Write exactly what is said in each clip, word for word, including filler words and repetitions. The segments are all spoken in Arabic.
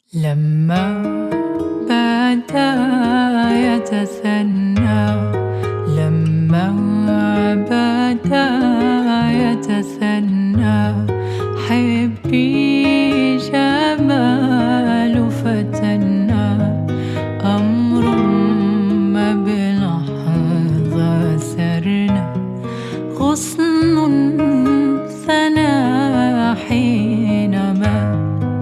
لما بدا يتثنى لما بدا يتثنى حبي جمال فتنا أمر ما بلحظة سرنا غصن ثنى حينما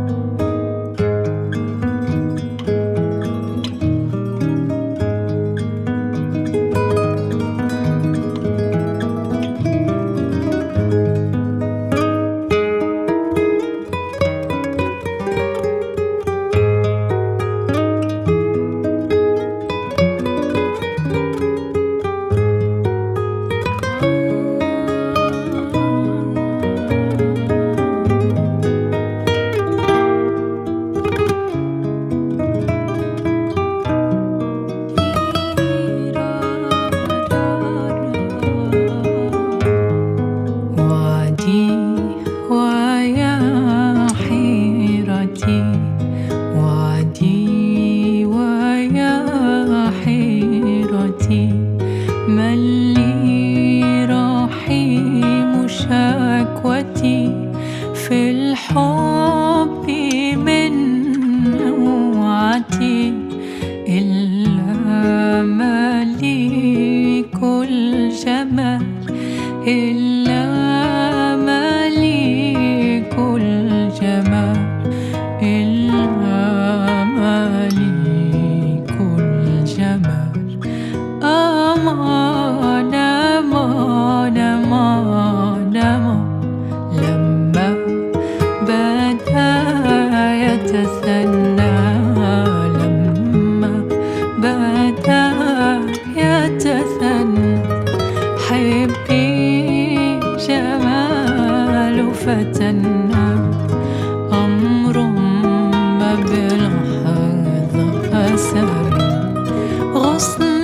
ويا حيرتي وعدي ويا حيرتي من لي رحيم شكوتي في الحب من نوعتي إلا مليك الجمال إلا مليك الجمال إلا مليك الجمال أمان أمان أمان أمان لما بدا يتثنى لما بدا يتثنى حبي جمال فتنا أمر ما بلحظة سرنا غصن